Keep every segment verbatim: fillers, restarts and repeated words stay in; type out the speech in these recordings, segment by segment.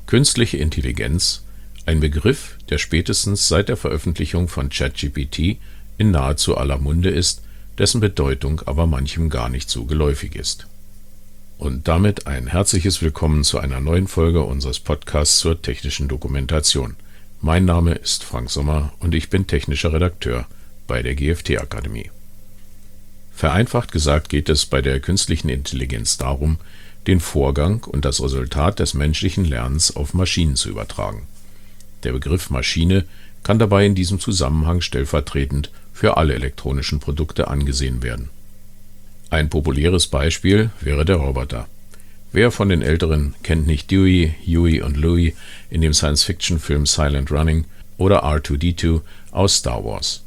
Künstliche Intelligenz, ein Begriff, der spätestens seit der Veröffentlichung von ChatGPT in nahezu aller Munde ist, dessen Bedeutung aber manchem gar nicht so geläufig ist. Und damit ein herzliches Willkommen zu einer neuen Folge unseres Podcasts zur technischen Dokumentation. Mein Name ist Frank Sommer und ich bin technischer Redakteur bei der G F T-Akademie. Vereinfacht gesagt geht es bei der künstlichen Intelligenz darum, den Vorgang und das Resultat des menschlichen Lernens auf Maschinen zu übertragen. Der Begriff Maschine kann dabei in diesem Zusammenhang stellvertretend für alle elektronischen Produkte angesehen werden. Ein populäres Beispiel wäre der Roboter. Wer von den Älteren kennt nicht Dewey, Huey und Louie in dem Science-Fiction-Film Silent Running oder R zwei D zwei aus Star Wars?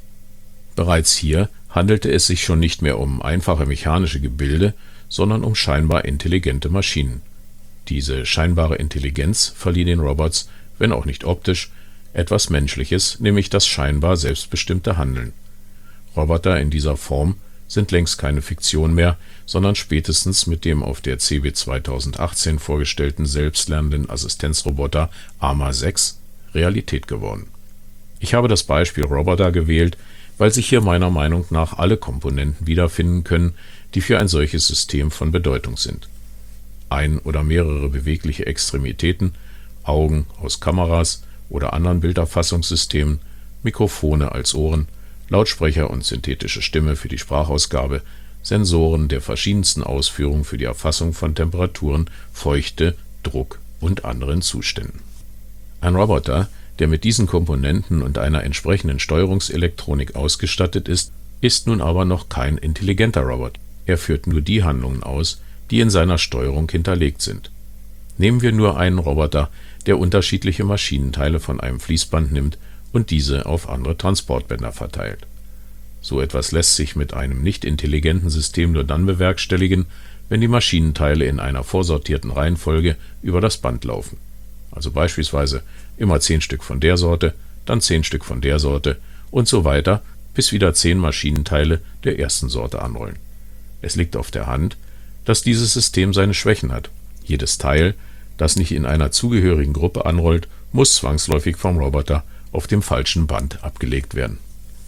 Bereits hier handelte es sich schon nicht mehr um einfache mechanische Gebilde, sondern um scheinbar intelligente Maschinen. Diese scheinbare Intelligenz verlieh den Robots, wenn auch nicht optisch, etwas Menschliches, nämlich das scheinbar selbstbestimmte Handeln. Roboter in dieser Form sind längst keine Fiktion mehr, sondern spätestens mit dem auf der C eBIT zweitausendachtzehn vorgestellten selbstlernenden Assistenzroboter Arma sechs Realität geworden. Ich habe das Beispiel Roboter gewählt, weil sich hier meiner Meinung nach alle Komponenten wiederfinden können, die für ein solches System von Bedeutung sind. Ein oder mehrere bewegliche Extremitäten, Augen aus Kameras oder anderen Bilderfassungssystemen, Mikrofone als Ohren, Lautsprecher und synthetische Stimme für die Sprachausgabe, Sensoren der verschiedensten Ausführung für die Erfassung von Temperaturen, Feuchte, Druck und anderen Zuständen. Ein Roboter, der mit diesen Komponenten und einer entsprechenden Steuerungselektronik ausgestattet ist, ist nun aber noch kein intelligenter Roboter. Er führt nur die Handlungen aus, die in seiner Steuerung hinterlegt sind. Nehmen wir nur einen Roboter, der unterschiedliche Maschinenteile von einem Fließband nimmt und diese auf andere Transportbänder verteilt. So etwas lässt sich mit einem nicht intelligenten System nur dann bewerkstelligen, wenn die Maschinenteile in einer vorsortierten Reihenfolge über das Band laufen. Also beispielsweise immer zehn Stück von der Sorte, dann zehn Stück von der Sorte und so weiter, bis wieder zehn Maschinenteile der ersten Sorte anrollen. Es liegt auf der Hand, dass dieses System seine Schwächen hat. Jedes Teil, das nicht in einer zugehörigen Gruppe anrollt, muss zwangsläufig vom Roboter auf dem falschen Band abgelegt werden.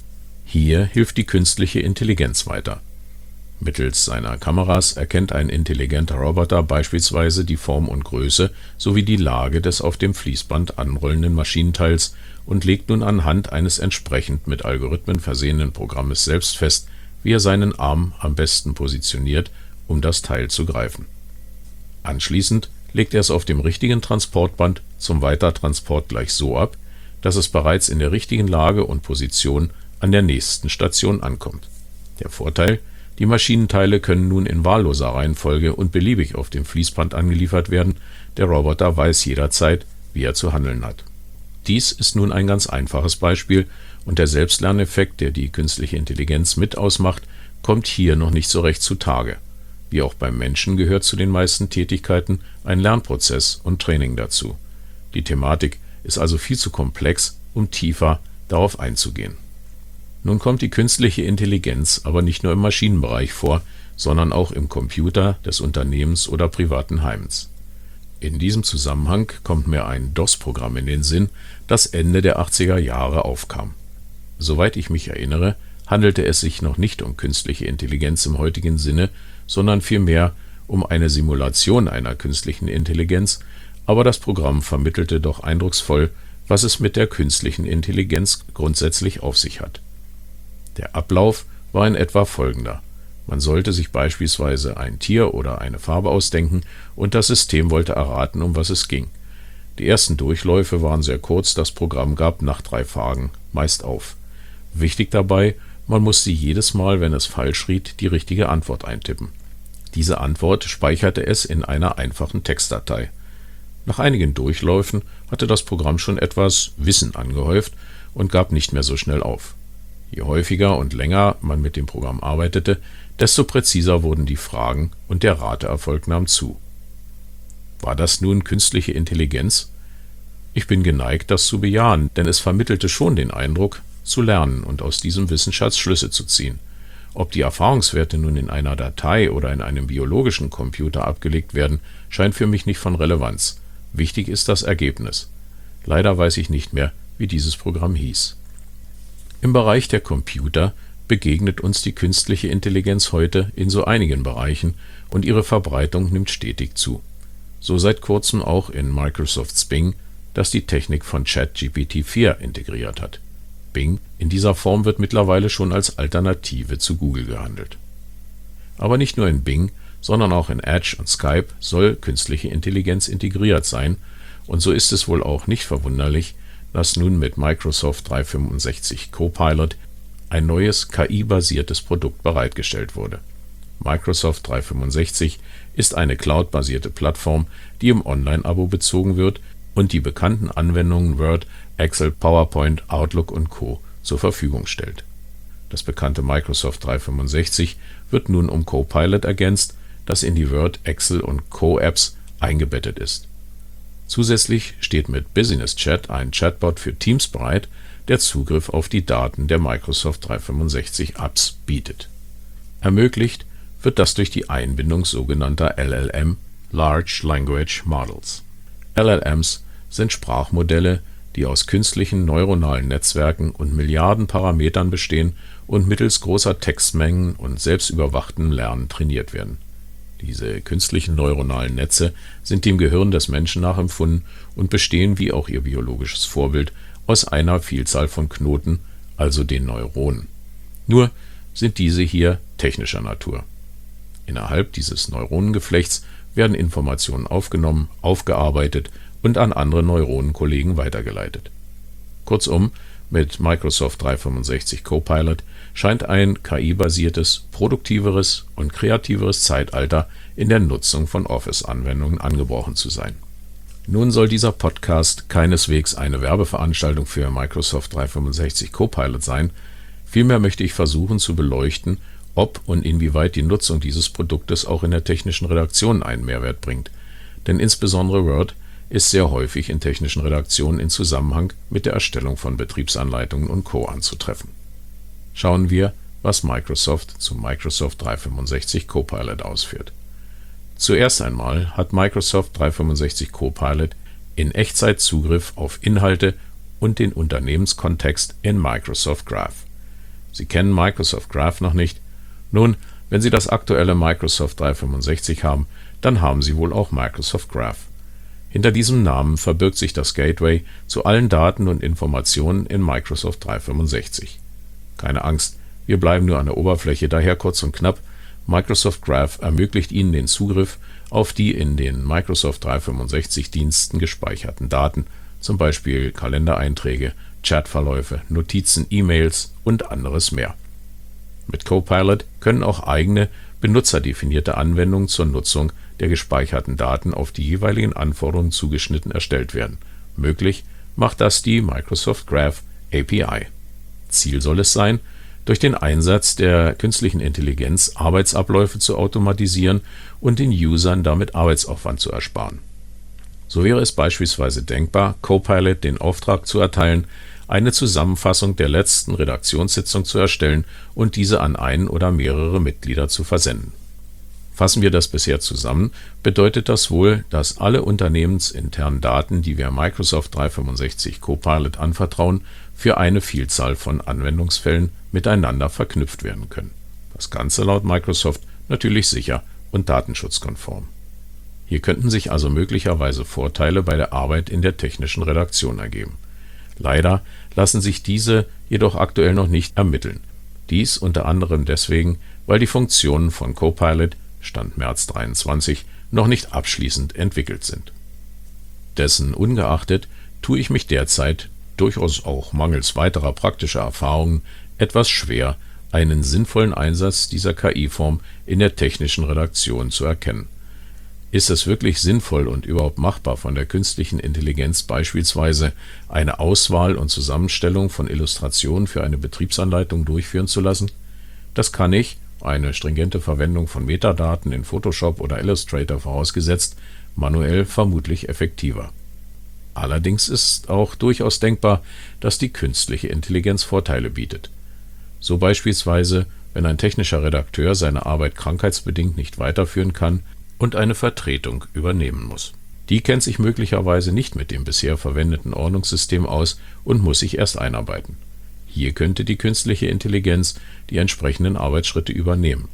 Hier hilft die künstliche Intelligenz weiter. Mittels seiner Kameras erkennt ein intelligenter Roboter beispielsweise die Form und Größe sowie die Lage des auf dem Fließband anrollenden Maschinenteils und legt nun anhand eines entsprechend mit Algorithmen versehenen Programmes selbst fest, wie er seinen Arm am besten positioniert, um das Teil zu greifen. Anschließend legt er es auf dem richtigen Transportband zum Weitertransport gleich so ab, dass es bereits in der richtigen Lage und Position an der nächsten Station ankommt. Der Vorteil: Die Maschinenteile können nun in wahlloser Reihenfolge und beliebig auf dem Fließband angeliefert werden, der Roboter weiß jederzeit, wie er zu handeln hat. Dies ist nun ein ganz einfaches Beispiel und der Selbstlerneffekt, der die künstliche Intelligenz mit ausmacht, kommt hier noch nicht so recht zutage. Wie auch beim Menschen gehört zu den meisten Tätigkeiten ein Lernprozess und Training dazu. Die Thematik ist also viel zu komplex, um tiefer darauf einzugehen. Nun kommt die künstliche Intelligenz aber nicht nur im Maschinenbereich vor, sondern auch im Computer des Unternehmens oder privaten Heims. In diesem Zusammenhang kommt mir ein DOS-Programm in den Sinn, das Ende der achtziger Jahre aufkam. Soweit ich mich erinnere, handelte es sich noch nicht um künstliche Intelligenz im heutigen Sinne, sondern vielmehr um eine Simulation einer künstlichen Intelligenz, aber das Programm vermittelte doch eindrucksvoll, was es mit der künstlichen Intelligenz grundsätzlich auf sich hat. Der Ablauf war in etwa folgender: Man sollte sich beispielsweise ein Tier oder eine Farbe ausdenken und das System wollte erraten, um was es ging. Die ersten Durchläufe waren sehr kurz, das Programm gab nach drei Fragen meist auf. Wichtig dabei: Man musste jedes Mal, wenn es falsch riet, die richtige Antwort eintippen. Diese Antwort speicherte es in einer einfachen Textdatei. Nach einigen Durchläufen hatte das Programm schon etwas Wissen angehäuft und gab nicht mehr so schnell auf. Je häufiger und länger man mit dem Programm arbeitete, desto präziser wurden die Fragen und der Rateerfolg nahm zu. War das nun künstliche Intelligenz? Ich bin geneigt, das zu bejahen, denn es vermittelte schon den Eindruck, zu lernen und aus diesem Wissensschatz Schlüsse zu ziehen. Ob die Erfahrungswerte nun in einer Datei oder in einem biologischen Computer abgelegt werden, scheint für mich nicht von Relevanz. Wichtig ist das Ergebnis. Leider weiß ich nicht mehr, wie dieses Programm hieß. Im Bereich der Computer begegnet uns die künstliche Intelligenz heute in so einigen Bereichen und ihre Verbreitung nimmt stetig zu. So seit kurzem auch in Microsofts Bing, das die Technik von ChatGPT vier integriert hat. Bing in dieser Form wird mittlerweile schon als Alternative zu Google gehandelt. Aber nicht nur in Bing, sondern auch in Edge und Skype soll künstliche Intelligenz integriert sein, und so ist es wohl auch nicht verwunderlich, dass nun mit Microsoft dreihundertfünfundsechzig Copilot ein neues K I-basiertes Produkt bereitgestellt wurde. Microsoft dreihundertfünfundsechzig ist eine Cloud-basierte Plattform, die im Online-Abo bezogen wird und die bekannten Anwendungen Word, Excel, PowerPoint, Outlook und Co. zur Verfügung stellt. Das bekannte Microsoft dreihundertfünfundsechzig wird nun um Copilot ergänzt, das in die Word, Excel und Co-Apps eingebettet ist. Zusätzlich steht mit Business Chat ein Chatbot für Teams bereit, der Zugriff auf die Daten der Microsoft dreihundertfünfundsechzig Apps bietet. Ermöglicht wird das durch die Einbindung sogenannter L L M (Large Language Models). L L Ms sind Sprachmodelle, die aus künstlichen neuronalen Netzwerken und Milliarden Parametern bestehen und mittels großer Textmengen und selbstüberwachtem Lernen trainiert werden. Diese künstlichen neuronalen Netze sind dem Gehirn des Menschen nachempfunden und bestehen, wie auch ihr biologisches Vorbild, aus einer Vielzahl von Knoten, also den Neuronen. Nur sind diese hier technischer Natur. Innerhalb dieses Neuronengeflechts werden Informationen aufgenommen, aufgearbeitet und an andere Neuronenkollegen weitergeleitet. Kurzum, mit Microsoft dreihundertfünfundsechzig Copilot scheint ein K I-basiertes, produktiveres und kreativeres Zeitalter in der Nutzung von Office-Anwendungen angebrochen zu sein. Nun soll dieser Podcast keineswegs eine Werbeveranstaltung für Microsoft dreihundertfünfundsechzig Copilot sein, vielmehr möchte ich versuchen zu beleuchten, ob und inwieweit die Nutzung dieses Produktes auch in der technischen Redaktion einen Mehrwert bringt. Denn insbesondere Word ist sehr häufig in technischen Redaktionen in Zusammenhang mit der Erstellung von Betriebsanleitungen und Co. anzutreffen. Schauen wir, was Microsoft zu Microsoft dreihundertfünfundsechzig Copilot ausführt. Zuerst einmal hat Microsoft dreihundertfünfundsechzig Copilot in Echtzeit Zugriff auf Inhalte und den Unternehmenskontext in Microsoft Graph. Sie kennen Microsoft Graph noch nicht? Nun, wenn Sie das aktuelle Microsoft dreihundertfünfundsechzig haben, dann haben Sie wohl auch Microsoft Graph. Hinter diesem Namen verbirgt sich das Gateway zu allen Daten und Informationen in Microsoft dreihundertfünfundsechzig. Keine Angst, wir bleiben nur an der Oberfläche, daher kurz und knapp: Microsoft Graph ermöglicht Ihnen den Zugriff auf die in den Microsoft dreihundertfünfundsechzig Diensten gespeicherten Daten, zum Beispiel Kalendereinträge, Chatverläufe, Notizen, E-Mails und anderes mehr. Mit Copilot können auch eigene, benutzerdefinierte Anwendungen zur Nutzung der gespeicherten Daten auf die jeweiligen Anforderungen zugeschnitten erstellt werden. Möglich macht das die Microsoft Graph A P I. Ziel soll es sein, durch den Einsatz der künstlichen Intelligenz Arbeitsabläufe zu automatisieren und den Usern damit Arbeitsaufwand zu ersparen. So wäre es beispielsweise denkbar, Copilot den Auftrag zu erteilen, eine Zusammenfassung der letzten Redaktionssitzung zu erstellen und diese an einen oder mehrere Mitglieder zu versenden. Fassen wir das bisher zusammen, bedeutet das wohl, dass alle unternehmensinternen Daten, die wir Microsoft dreihundertfünfundsechzig Copilot anvertrauen, für eine Vielzahl von Anwendungsfällen miteinander verknüpft werden können. Das Ganze laut Microsoft natürlich sicher und datenschutzkonform. Hier könnten sich also möglicherweise Vorteile bei der Arbeit in der technischen Redaktion ergeben. Leider lassen sich diese jedoch aktuell noch nicht ermitteln. Dies unter anderem deswegen, weil die Funktionen von Copilot Stand März dreiundzwanzig noch nicht abschließend entwickelt sind. Dessen ungeachtet tue ich mich derzeit, durchaus auch mangels weiterer praktischer Erfahrungen, etwas schwer, einen sinnvollen Einsatz dieser K I-Form in der technischen Redaktion zu erkennen. Ist es wirklich sinnvoll und überhaupt machbar, von der künstlichen Intelligenz beispielsweise eine Auswahl und Zusammenstellung von Illustrationen für eine Betriebsanleitung durchführen zu lassen? Das kann ich, eine stringente Verwendung von Metadaten in Photoshop oder Illustrator vorausgesetzt, manuell vermutlich effektiver. Allerdings ist auch durchaus denkbar, dass die künstliche Intelligenz Vorteile bietet. So beispielsweise, wenn ein technischer Redakteur seine Arbeit krankheitsbedingt nicht weiterführen kann und eine Vertretung übernehmen muss. Die kennt sich möglicherweise nicht mit dem bisher verwendeten Ordnungssystem aus und muss sich erst einarbeiten. Hier könnte die künstliche Intelligenz die entsprechenden Arbeitsschritte übernehmen.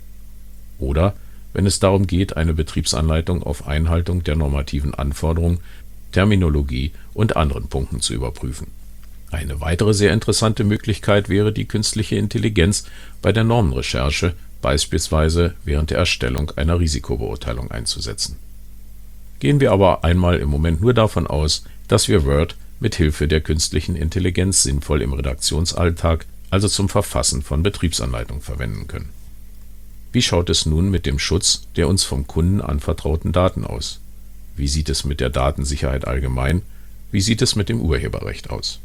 Oder wenn es darum geht, eine Betriebsanleitung auf Einhaltung der normativen Anforderungen, Terminologie und anderen Punkten zu überprüfen. Eine weitere sehr interessante Möglichkeit wäre, die künstliche Intelligenz bei der Normenrecherche, beispielsweise während der Erstellung einer Risikobeurteilung, einzusetzen. Gehen wir aber einmal im Moment nur davon aus, dass wir Word mit Hilfe der künstlichen Intelligenz sinnvoll im Redaktionsalltag, also zum Verfassen von Betriebsanleitungen, verwenden können. Wie schaut es nun mit dem Schutz der uns vom Kunden anvertrauten Daten aus? Wie sieht es mit der Datensicherheit allgemein? Wie sieht es mit dem Urheberrecht aus?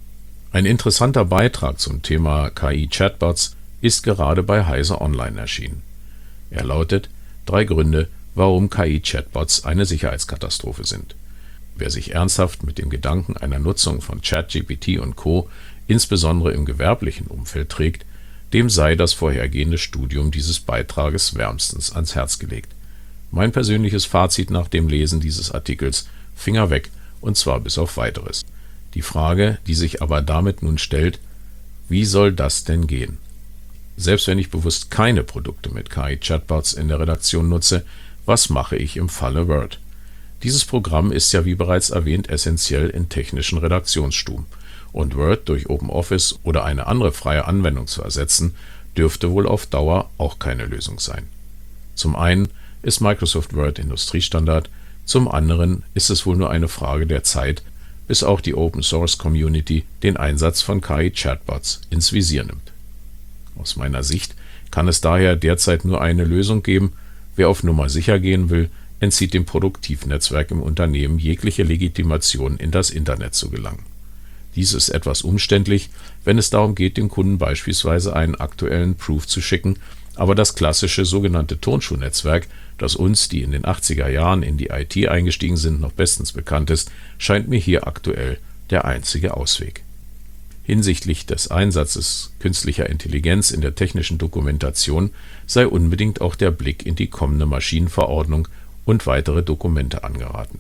Ein interessanter Beitrag zum Thema K I-Chatbots ist gerade bei Heise Online erschienen. Er lautet: Drei Gründe, warum K I-Chatbots eine Sicherheitskatastrophe sind. Wer sich ernsthaft mit dem Gedanken einer Nutzung von ChatGPT und Co. insbesondere im gewerblichen Umfeld trägt, dem sei das vorhergehende Studium dieses Beitrages wärmstens ans Herz gelegt. Mein persönliches Fazit nach dem Lesen dieses Artikels: Finger weg, und zwar bis auf Weiteres. Die Frage, die sich aber damit nun stellt: Wie soll das denn gehen? Selbst wenn ich bewusst keine Produkte mit K I-Chatbots in der Redaktion nutze, was mache ich im Falle Word? Dieses Programm ist ja, wie bereits erwähnt, essentiell in technischen Redaktionsstuben, und Word durch OpenOffice oder eine andere freie Anwendung zu ersetzen, dürfte wohl auf Dauer auch keine Lösung sein. Zum einen ist Microsoft Word Industriestandard, zum anderen ist es wohl nur eine Frage der Zeit, bis auch die Open-Source-Community den Einsatz von K I-Chatbots ins Visier nimmt. Aus meiner Sicht kann es daher derzeit nur eine Lösung geben: Wer auf Nummer sicher gehen will, entzieht dem Produktivnetzwerk im Unternehmen jegliche Legitimation, in das Internet zu gelangen. Dies ist etwas umständlich, wenn es darum geht, dem Kunden beispielsweise einen aktuellen Proof zu schicken, aber das klassische sogenannte Turnschuhnetzwerk, das uns, die in den achtziger Jahren in die I T eingestiegen sind, noch bestens bekannt ist, scheint mir hier aktuell der einzige Ausweg. Hinsichtlich des Einsatzes künstlicher Intelligenz in der technischen Dokumentation sei unbedingt auch der Blick in die kommende Maschinenverordnung und weitere Dokumente angeraten.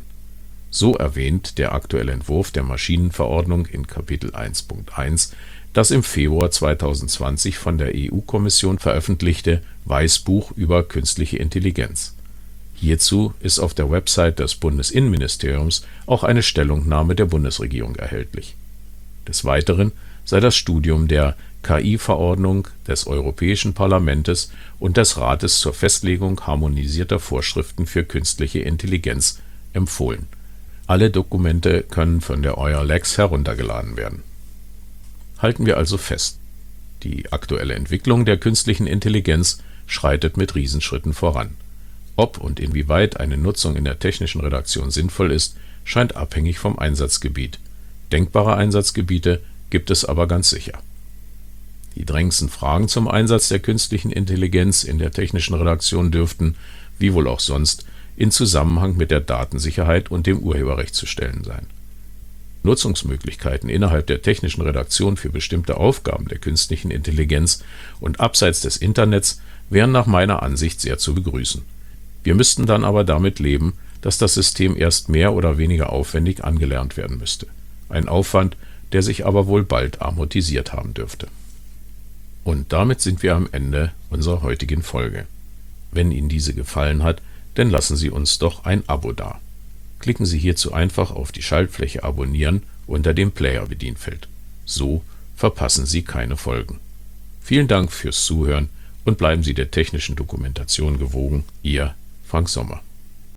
So erwähnt der aktuelle Entwurf der Maschinenverordnung in Kapitel eins Punkt eins das im Februar zweitausendzwanzig von der E U-Kommission veröffentlichte Weißbuch über künstliche Intelligenz. Hierzu ist auf der Website des Bundesinnenministeriums auch eine Stellungnahme der Bundesregierung erhältlich. Des Weiteren sei das Studium der K I-Verordnung des Europäischen Parlaments und des Rates zur Festlegung harmonisierter Vorschriften für künstliche Intelligenz empfohlen. Alle Dokumente können von der Euler Lex heruntergeladen werden. Halten wir also fest: Die aktuelle Entwicklung der künstlichen Intelligenz schreitet mit Riesenschritten voran. Ob und inwieweit eine Nutzung in der technischen Redaktion sinnvoll ist, scheint abhängig vom Einsatzgebiet. Denkbare Einsatzgebiete gibt es aber ganz sicher. Die drängendsten Fragen zum Einsatz der künstlichen Intelligenz in der technischen Redaktion dürften, wie wohl auch sonst, in Zusammenhang mit der Datensicherheit und dem Urheberrecht zu stellen sein. Nutzungsmöglichkeiten innerhalb der technischen Redaktion für bestimmte Aufgaben der künstlichen Intelligenz und abseits des Internets wären nach meiner Ansicht sehr zu begrüßen. Wir müssten dann aber damit leben, dass das System erst mehr oder weniger aufwendig angelernt werden müsste. Ein Aufwand, der sich aber wohl bald amortisiert haben dürfte. Und damit sind wir am Ende unserer heutigen Folge. Wenn Ihnen diese gefallen hat, dann lassen Sie uns doch ein Abo da. Klicken Sie hierzu einfach auf die Schaltfläche Abonnieren unter dem Player-Bedienfeld. So verpassen Sie keine Folgen. Vielen Dank fürs Zuhören und bleiben Sie der technischen Dokumentation gewogen. Ihr Frank Sommer.